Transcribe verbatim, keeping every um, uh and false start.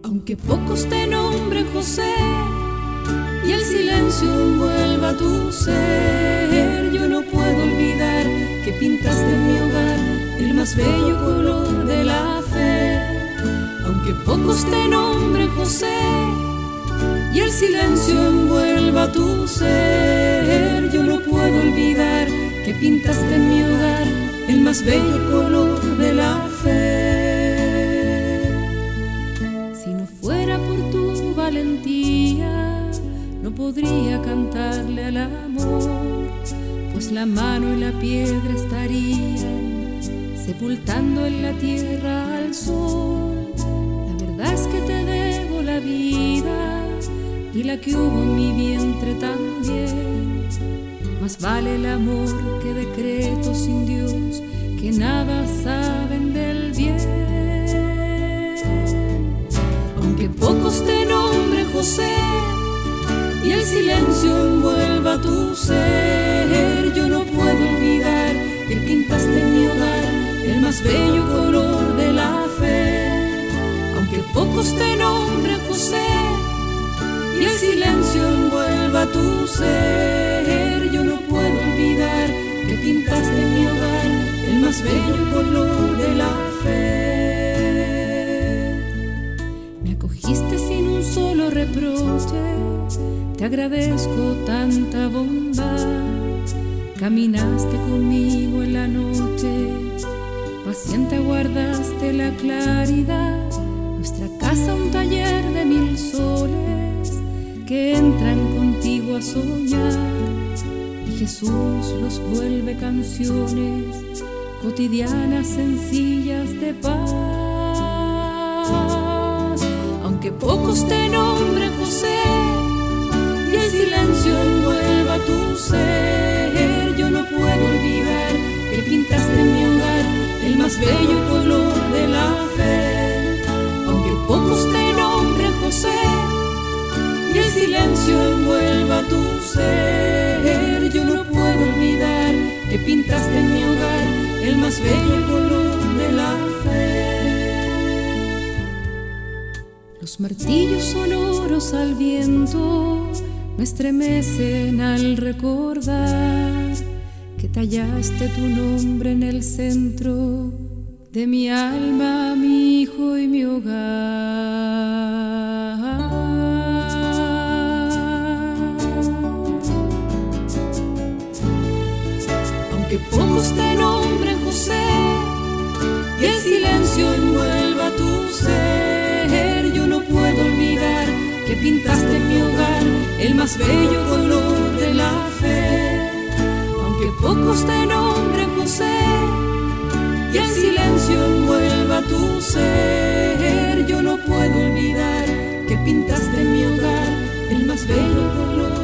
Aunque pocos te nombren José y el silencio envuelva tu ser, yo no puedo olvidar que pintaste en mi hogar el más bello color de la fe. Aunque pocos te nombren José y el silencio envuelva tu ser, yo no puedo olvidar que pintaste en mi hogar el más bello color de la fe. Si no fuera por tu valentía, no podría cantarle al amor, pues la mano y la piedra estarían sepultando en la tierra al sol. La verdad es que te debo la vida y la que hubo en mi vientre también. Más vale el amor que decretos sin Dios, que nada saben del bien. Aunque pocos te nombren José y el silencio envuelva tu ser, yo no puedo olvidar que pintaste en mi hogar el más bello color de la fe. Aunque pocos te nombren José y el silencio envuelva tu ser, yo no puedo olvidar que pintaste en mi hogar el más bello color de la fe. Me acogiste sin un solo reproche, te agradezco tanta bondad. Caminaste conmigo en la noche, paciente aguardaste la claridad. Nuestra casa un taller de mil soles que entran contigo a soñar, y Jesús los vuelve canciones cotidianas, sencillas de paz. Aunque pocos te nombren José y el silencio envuelva tu ser, yo no puedo olvidar que pintaste en mi hogar el más bello color de la fe. Aunque pocos te nombren José y el silencio envuelva tu ser, yo no puedo olvidar que pintaste en mi hogar el más bello color de la fe. Los martillos sonoros al viento me estremecen al recordar que tallaste tu nombre en el centro de mi alma, mi hijo y mi hogar. Aunque pocos te nombren José y el silencio envuelva tu ser, yo no puedo olvidar que pintaste en mi hogar el más bello color de la fe. Aunque pocos te nombren José y el silencio envuelva tu ser, yo no puedo olvidar que pintaste en mi hogar el más bello color